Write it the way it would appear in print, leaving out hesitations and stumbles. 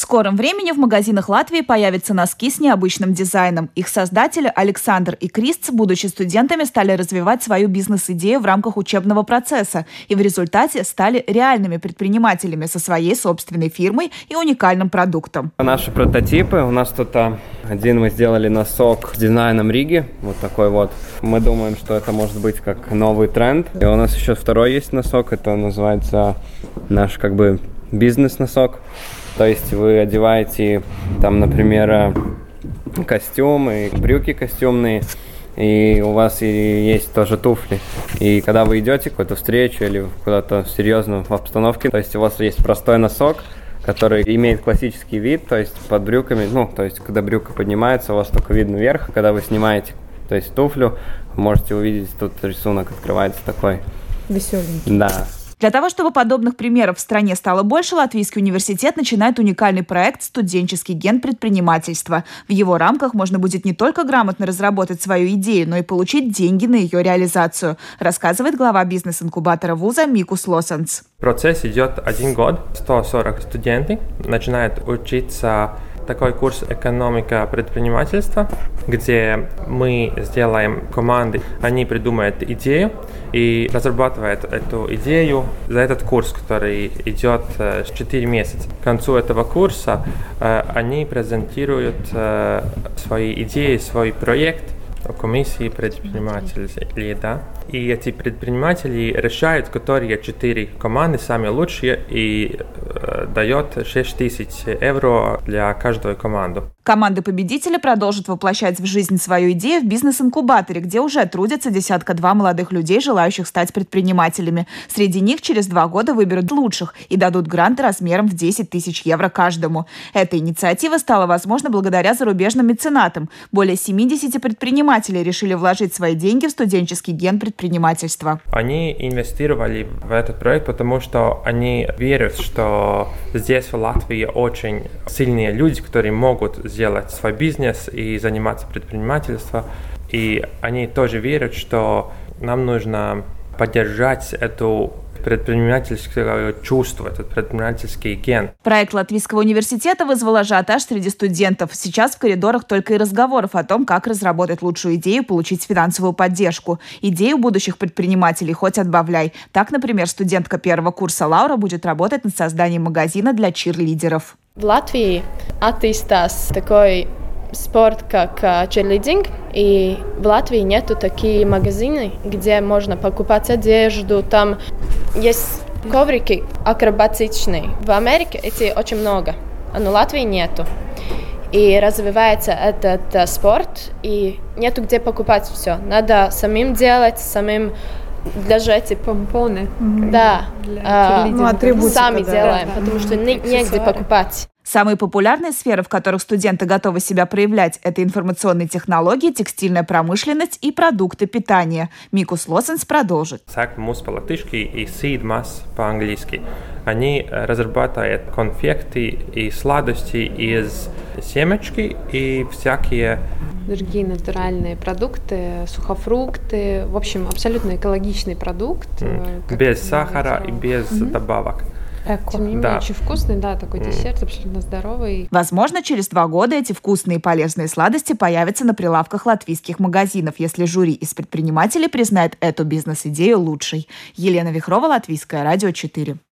скором времени в магазинах Латвии появятся носки с необычным дизайном. Их создатели Александр и Кристс, будучи студентами, стали развивать свою бизнес-идею в рамках учебного процесса и в результате стали реальными предпринимателями со своей собственной фирмой и уникальным продуктом. Наши прототипы. У нас тут один мы сделали носок с дизайном Риги. Вот такой вот. Мы думаем, что это может быть как новый тренд. И у нас еще второй есть носок. Это называется наш бизнес-носок. То есть вы одеваете там, например, костюмы, брюки костюмные, и у вас и есть тоже туфли. И когда вы идете в какую-то встречу или куда-то в серьезную обстановке, то есть у вас есть простой носок, который имеет классический вид, то есть под брюками, то есть когда брюка поднимается, у вас только видно вверх, когда вы снимаете, то есть туфлю, можете увидеть, тут рисунок открывается такой. Веселенький. Да. Для того, чтобы подобных примеров в стране стало больше, Латвийский университет начинает уникальный проект «Студенческий ген предпринимательства». В его рамках можно будет не только грамотно разработать свою идею, но и получить деньги на ее реализацию, рассказывает глава бизнес-инкубатора вуза Микус Лосенс. Процесс идет 1 год. 140 студентов начинают учиться такой курс «Экономика предпринимательства», где мы сделаем команды, они придумают идею и разрабатывают эту идею за этот курс, который идет 4 месяца. К концу этого курса они презентируют свои идеи, свой проект комиссии предпринимателей, да. И эти предприниматели решают, которые 4 команды самые лучшие, и дает 6 тысяч евро для каждой команды. Команда победителя продолжит воплощать в жизнь свою идею в бизнес-инкубаторе, где уже трудятся 12 молодых людей, желающих стать предпринимателями. Среди них через 2 года выберут лучших и дадут гранты размером в 10 тысяч евро каждому. Эта инициатива стала возможна благодаря зарубежным меценатам. Более 70 предпринимателей решили вложить свои деньги в студенческий ген предпринимательства. Они инвестировали в этот проект, потому что они верят, что здесь в Латвии очень сильные люди, которые могут сделать свой бизнес и заниматься предпринимательством. И они тоже верят, что нам нужно поддержать эту предпринимательское чувство, этот предпринимательский ген. Проект Латвийского университета вызвал ажиотаж среди студентов. Сейчас в коридорах только и разговоров о том, как разработать лучшую идею и получить финансовую поддержку. Идею будущих предпринимателей хоть отбавляй. Так, например, студентка 1-го курса Лаура будет работать над созданием магазина для чирлидеров. В Латвии attīstās такой спорт, как чирлидинг, и в Латвии нету такие магазины, где можно покупать одежду, там есть коврики акробатичные. В Америке эти очень много, но в Латвии нету. И развивается этот спорт, и нету где покупать все. Надо самим делать, самим даже эти помпоны. Да, сами делаем, потому что негде покупать. Самые популярные сферы, в которых студенты готовы себя проявлять, это информационные технологии, текстильная промышленность и продукты питания. Микус Лосенс продолжит. Mūsu по-латышски и seedmas по-английски. Они разрабатывают конфеты и сладости из семечки и всякие другие натуральные продукты, сухофрукты, в общем, абсолютно экологичный продукт. Без сахара и без добавок. Тем не менее, очень вкусный, такой десерт, абсолютно здоровый. Возможно, через 2 года эти вкусные и полезные сладости появятся на прилавках латвийских магазинов, если жюри из предпринимателей признает эту бизнес-идею лучшей. Елена Вихрова, Латвийское радио 4.